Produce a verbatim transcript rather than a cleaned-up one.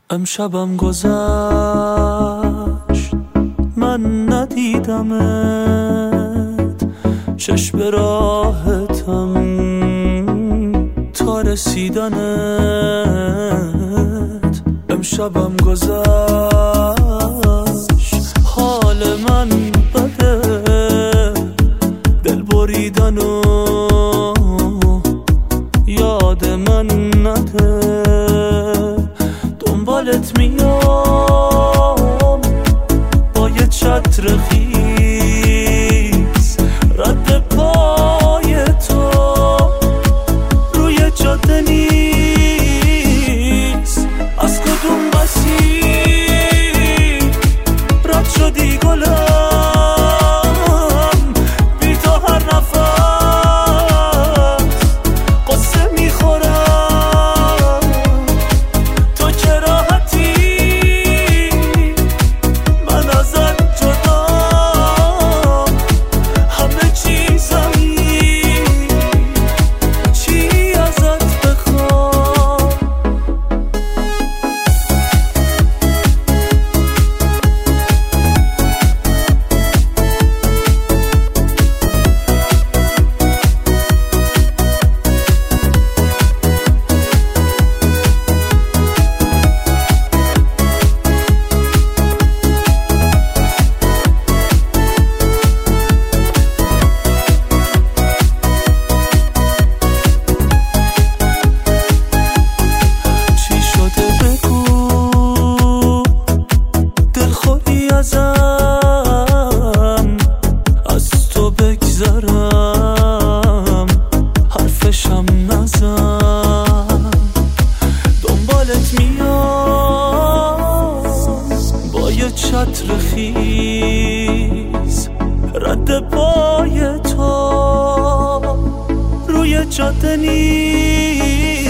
امشبم گذشت من ندیدمت، چشم راحتم تا رسیدنت. امشبم گذشت حال من بده، دل بریدن و یاد من نده. دنبالت میام با یه چتر خیس، رد پای تو روی جاده نیست. از کدوم مسیر رد شدی گلم، بی تو هر نفس قصه میخورم. تو که راحتی من ازت جدام، همه چیزمی چی ازت بخوام. از تو بگذرم حرفشم نزن. دنبالت میام با یه چتر خیز، رد پای تو روی جاده نیست.